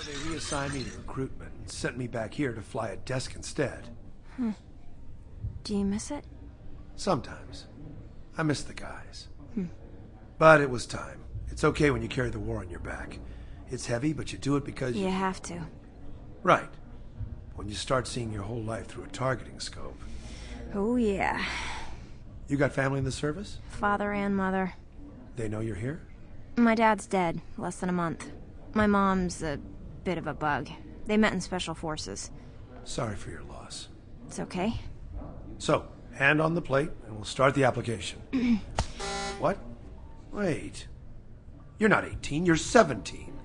They reassigned me to recruitment and sent me back here to fly a desk instead. Do you miss it? Sometimes. I miss the guys. But it was time. It's okay when you carry the war on your back. It's heavy, but you do it because You have to. Right. When you start seeing your whole life through a targeting scope. Oh, yeah. You got family in the service? Father and mother. They know you're here? My dad's dead, less than a month. My mom's a bit of a bug. They met in Special Forces. Sorry for your loss. It's okay. So, hand on the plate, and we'll start the application. What? Wait. You're not 18, you're 17.